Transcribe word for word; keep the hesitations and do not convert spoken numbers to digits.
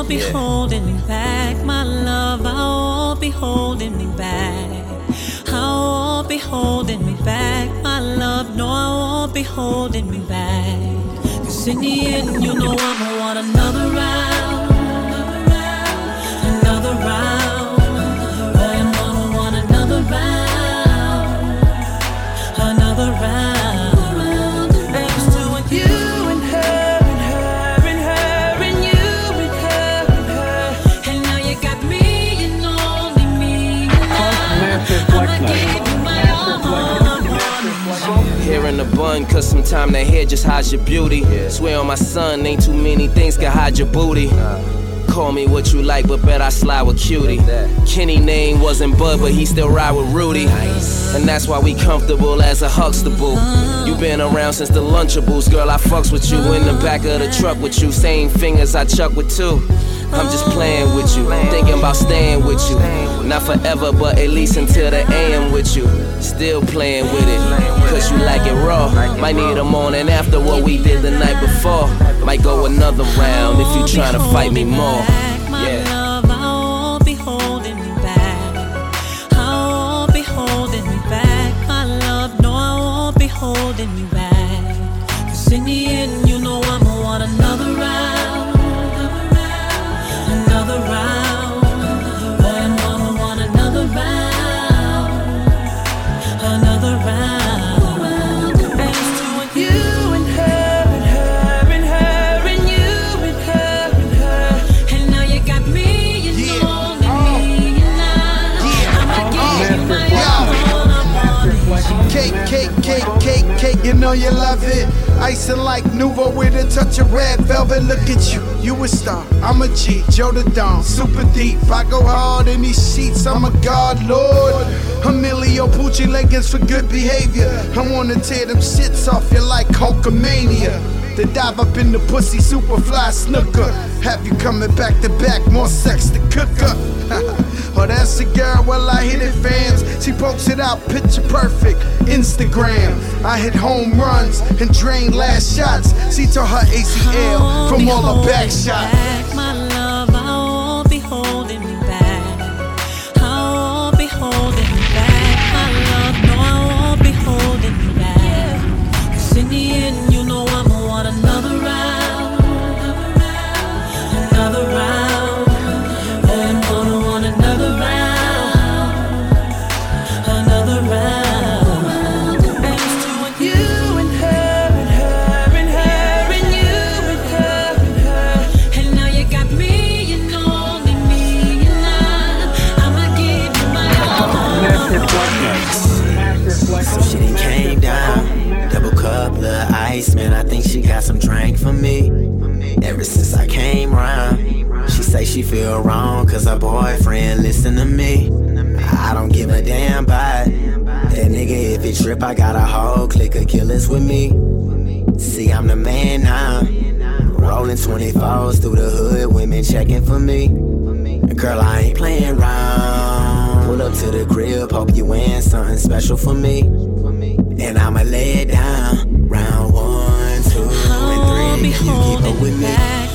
won't be yeah. holding me back, my love. I won't be holding me back. I won't be holding me back, my love. No, I won't be holding me back. Cause in the end, you know I'ma want another round, another round. Oh, you know I want another round, another round. Hair in the bun, cause sometime that hair just hides your beauty. Yeah. Swear on my son, ain't too many things can hide your booty. Nah. Call me what you like, but bet I slide with Cutie. Like Kenny name wasn't Bud, but he still ride with Rudy. Nice. And that's why we comfortable as a Huxtable. You been around since the Lunchables, girl, I fucks with you. In the back of the truck with you, same fingers I chuck with two. I'm just playing with you, thinking about staying with you. Not forever, but at least until the A M with you. Still playing with it, cause you like it raw. Might need a morning after what we did the night before. Might go another round if you tryna fight me more. Yeah. I won't be holding me back. I won't be holding me back, my love. No, I won't be holding me back. Cause in the end, you know I'ma want another round. Another round, boy, I know I want another round, another round. Thanks to you and her and her and her and you and her and her. And now you got me and yeah. only me and I. Yeah. I'ma give you my all. I'm on it. Cake, cake, cake, cake, cake, you know you love it. Icing like Nouveau with a touch of red velvet. Look at you, you a star, I'm a G, Joe the Don, super deep. I go hard in these sheets, I'm a god, Lord. Emilio Pucci leggings for good behavior. I wanna tear them shits off you like Hulkamania. Then dive up in the pussy, super fly snooker. Have you coming back to back, more sex to cook up. Oh, that's a girl, well I hit it fans. She pokes it out, picture perfect, Instagram. I hit home runs and drain last shots. She tore her A C L from all her back shots. My love, I won't be holding me back. I won't be holding me back, my love. No, I won't be holding me back. Cause in the end, you know I'ma want another round, another round. So she done came down, double cup, little ice, man, I think she got some drink for me. Ever since I came round, she say she feel wrong, cause her boyfriend listen to me. I don't give a damn about that nigga, if it trip, I got a whole clique of killers with me. See, I'm the man now, rolling twenty-fours through the hood, women checking for me. Girl, I ain't playing round. Pull up to the crib, hope you wearing something special for me. And I'ma lay it down. Round one, two, and three. You keep up with me.